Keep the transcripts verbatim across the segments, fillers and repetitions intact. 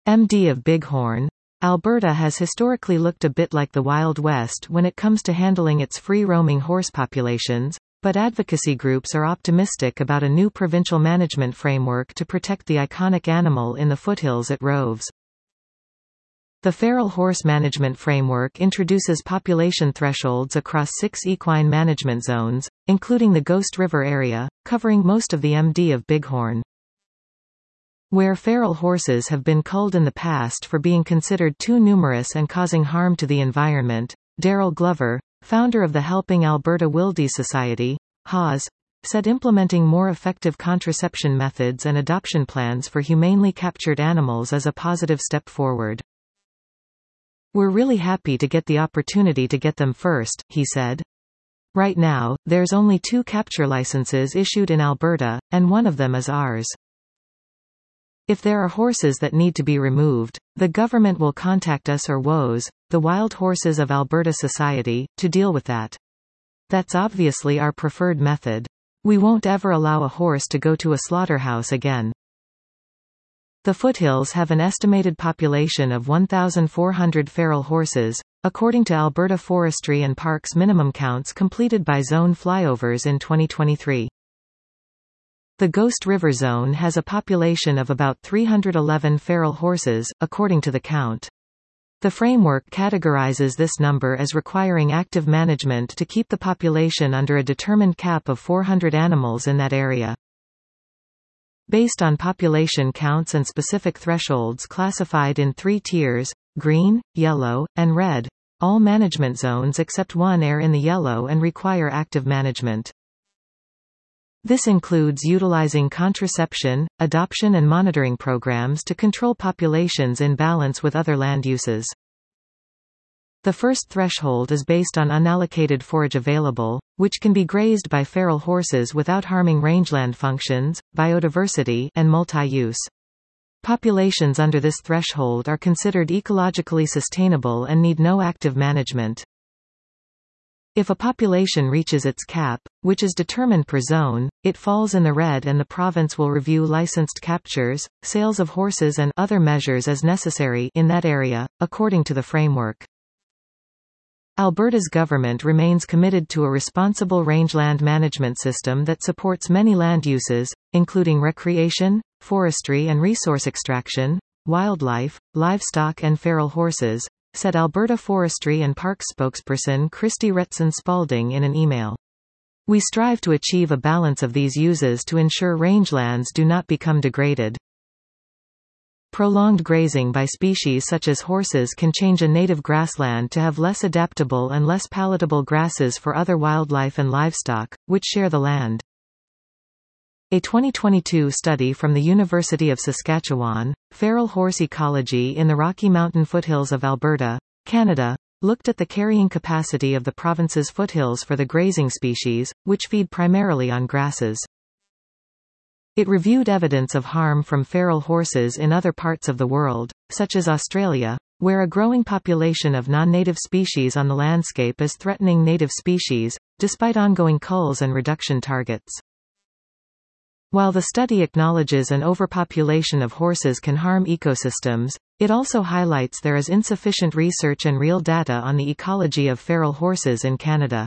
M D of Bighorn. Alberta has historically looked a bit like the Wild West when it comes to handling its free-roaming horse populations, but advocacy groups are optimistic about a new provincial management framework to protect the iconic animal in the foothills it roves. The Feral Horse Management Framework introduces population thresholds across six equine management zones, including the Ghost River area, covering most of the M D of Bighorn. Where feral horses have been culled in the past for being considered too numerous and causing harm to the environment, Daryl Glover, founder of the Helping Alberta Wildees Society, H A S, said implementing more effective contraception methods and adoption plans for humanely captured animals is a positive step forward. "We're really happy to get the opportunity to get them first," he said. "Right now, there's only two capture licenses issued in Alberta, and one of them is ours. If there are horses that need to be removed, the government will contact us or W O S, the Wild Horses of Alberta Society, to deal with that. That's obviously our preferred method. We won't ever allow a horse to go to a slaughterhouse again." The foothills have an estimated population of one thousand four hundred feral horses, according to Alberta Forestry and Parks minimum counts completed by Zone Flyovers in twenty twenty-three. The Ghost River Zone has a population of about three hundred eleven feral horses, according to the count. The framework categorizes this number as requiring active management to keep the population under a determined cap of four hundred animals in that area. Based on population counts and specific thresholds classified in three tiers, green, yellow, and red, all management zones except one are in the yellow and require active management. This includes utilizing contraception, adoption and monitoring programs to control populations in balance with other land uses. The first threshold is based on unallocated forage available, which can be grazed by feral horses without harming rangeland functions, biodiversity, and multi-use. Populations under this threshold are considered ecologically sustainable and need no active management. If a population reaches its cap, which is determined per zone, it falls in the red and the province will review licensed captures, sales of horses and other measures as necessary in that area, according to the framework. Alberta's government remains committed to a responsible rangeland management system that supports many land uses, including recreation, forestry and resource extraction, wildlife, livestock and feral horses, said Alberta Forestry and Parks spokesperson Christy Retson Spalding in an email. "We strive to achieve a balance of these uses to ensure rangelands do not become degraded. Prolonged grazing by species such as horses can change a native grassland to have less adaptable and less palatable grasses for other wildlife and livestock, which share the land." A twenty twenty-two study from the University of Saskatchewan, Feral Horse Ecology in the Rocky Mountain Foothills of Alberta, Canada, looked at the carrying capacity of the province's foothills for the grazing species, which feed primarily on grasses. It reviewed evidence of harm from feral horses in other parts of the world, such as Australia, where a growing population of non-native species on the landscape is threatening native species, despite ongoing culls and reduction targets. While the study acknowledges an overpopulation of horses can harm ecosystems, it also highlights there is insufficient research and real data on the ecology of feral horses in Canada.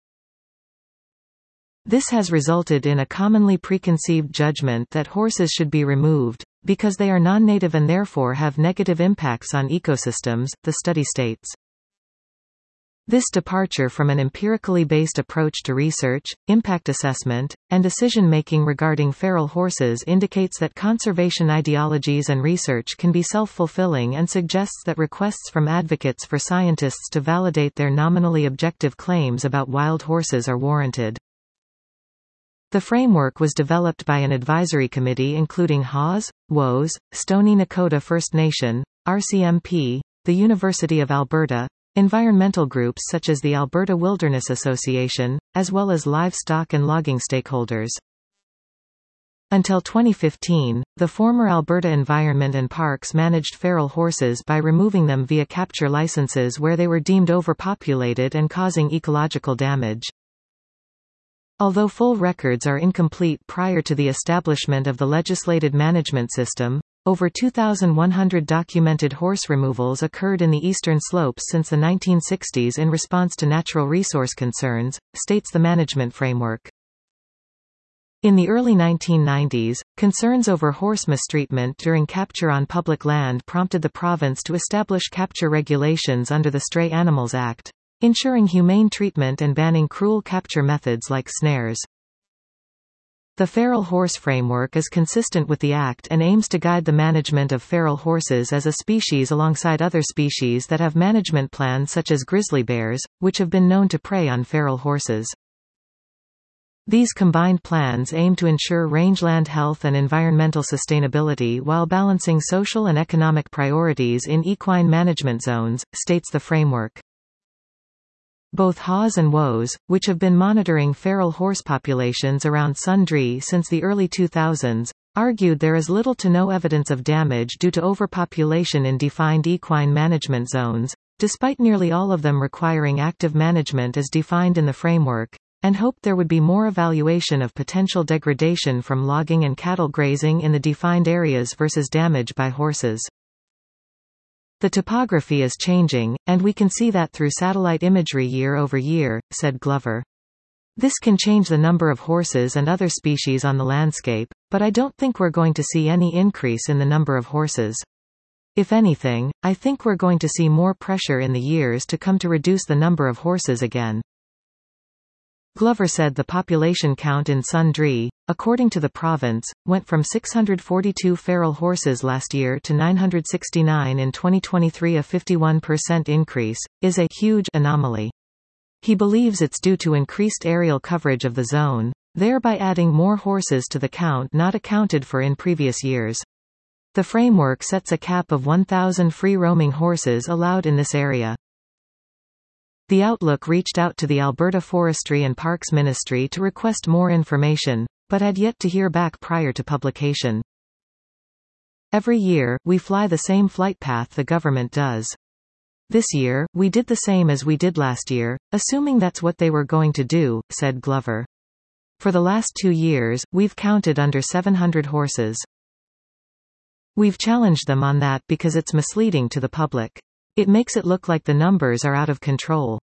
This has resulted in a commonly preconceived judgment that horses should be removed, because they are non-native and therefore have negative impacts on ecosystems, the study states. This departure from an empirically based approach to research, impact assessment, and decision-making regarding feral horses indicates that conservation ideologies and research can be self-fulfilling and suggests that requests from advocates for scientists to validate their nominally objective claims about wild horses are warranted. The framework was developed by an advisory committee including H A S, W O S, Stoney Nakoda First Nation, R C M P, the University of Alberta, environmental groups such as the Alberta Wilderness Association, as well as livestock and logging stakeholders. Until twenty fifteen, the former Alberta Environment and Parks managed feral horses by removing them via capture licenses where they were deemed overpopulated and causing ecological damage. Although full records are incomplete prior to the establishment of the legislated management system, Over two thousand one hundred documented horse removals occurred in the eastern slopes since the nineteen sixties in response to natural resource concerns, states the management framework. In the early nineteen nineties, concerns over horse mistreatment during capture on public land prompted the province to establish capture regulations under the Stray Animals Act, ensuring humane treatment and banning cruel capture methods like snares. The feral horse framework is consistent with the Act and aims to guide the management of feral horses as a species alongside other species that have management plans such as grizzly bears, which have been known to prey on feral horses. These combined plans aim to ensure rangeland health and environmental sustainability while balancing social and economic priorities in equine management zones, states the framework. Both Hawes and Woes, which have been monitoring feral horse populations around Sundre since the early two thousands, argued there is little to no evidence of damage due to overpopulation in defined equine management zones, despite nearly all of them requiring active management as defined in the framework, and hoped there would be more evaluation of potential degradation from logging and cattle grazing in the defined areas versus damage by horses. The topography is changing, and we can see that through satellite imagery year over year, said Glover. This can change the number of horses and other species on the landscape, but I don't think we're going to see any increase in the number of horses. If anything, I think we're going to see more pressure in the years to come to reduce the number of horses again. Glover said the population count in Sundre, according to the province, went from six hundred forty-two feral horses last year to nine hundred sixty-nine in twenty twenty-three. A fifty-one percent increase is a huge anomaly. He believes it's due to increased aerial coverage of the zone, thereby adding more horses to the count not accounted for in previous years. The framework sets a cap of one thousand free-roaming horses allowed in this area. The Outlook reached out to the Alberta Forestry and Parks Ministry to request more information, but had yet to hear back prior to publication. Every year, we fly the same flight path the government does. This year, we did the same as we did last year, assuming that's what they were going to do, said Glover. For the last two years, we've counted under seven hundred horses. We've challenged them on that because it's misleading to the public. It makes it look like the numbers are out of control.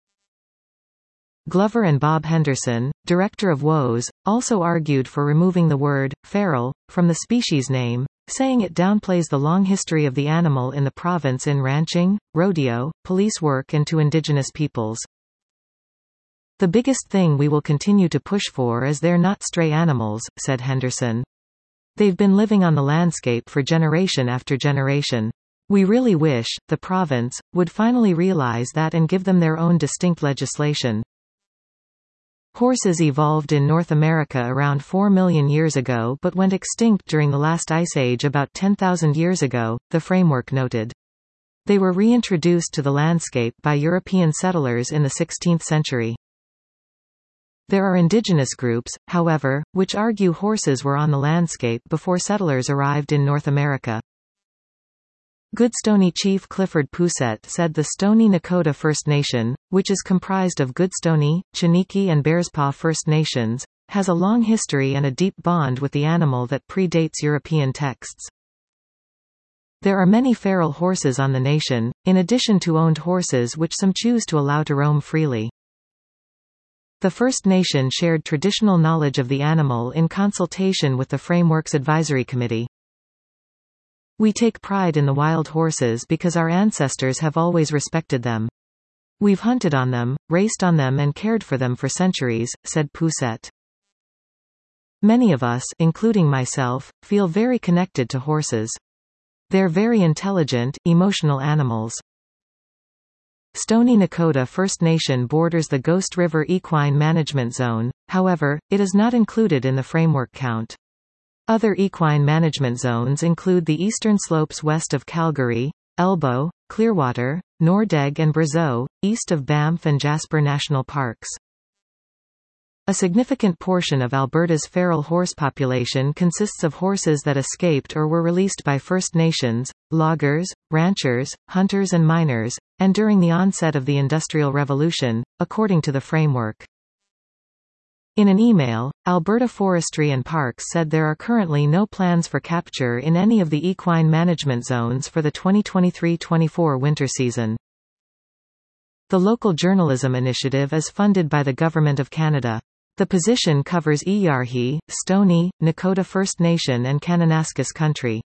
Glover and Bob Henderson, director of Woes, also argued for removing the word feral from the species name, saying it downplays the long history of the animal in the province in ranching, rodeo, police work and to indigenous peoples. The biggest thing we will continue to push for is they're not stray animals, said Henderson. They've been living on the landscape for generation after generation. We really wish, the province, would finally realize that and give them their own distinct legislation. Horses evolved in North America around four million years ago but went extinct during the last ice age about ten thousand years ago, the framework noted. They were reintroduced to the landscape by European settlers in the sixteenth century. There are indigenous groups, however, which argue horses were on the landscape before settlers arrived in North America. Goodstoney Chief Clifford Poussette said the Stoney Nakoda First Nation, which is comprised of Goodstoney, Chiniki and Bearspaw First Nations, has a long history and a deep bond with the animal that predates European texts. There are many feral horses on the nation, in addition to owned horses which some choose to allow to roam freely. The First Nation shared traditional knowledge of the animal in consultation with the Framework's Advisory Committee. We take pride in the wild horses because our ancestors have always respected them. We've hunted on them, raced on them and cared for them for centuries, said Poussette. Many of us, including myself, feel very connected to horses. They're very intelligent, emotional animals. Stoney Nakoda First Nation borders the Ghost River Equine Management Zone, however, it is not included in the framework count. Other equine management zones include the eastern slopes west of Calgary, Elbow, Clearwater, Nordegg and Brazeau, east of Banff and Jasper National Parks. A significant portion of Alberta's feral horse population consists of horses that escaped or were released by First Nations, loggers, ranchers, hunters and miners, and during the onset of the Industrial Revolution, according to the framework. In an email, Alberta Forestry and Parks said there are currently no plans for capture in any of the equine management zones for the twenty twenty-three twenty-four winter season. The Local Journalism Initiative is funded by the Government of Canada. The position covers Iyarhi, Stoney, Nakota First Nation and Kananaskis country.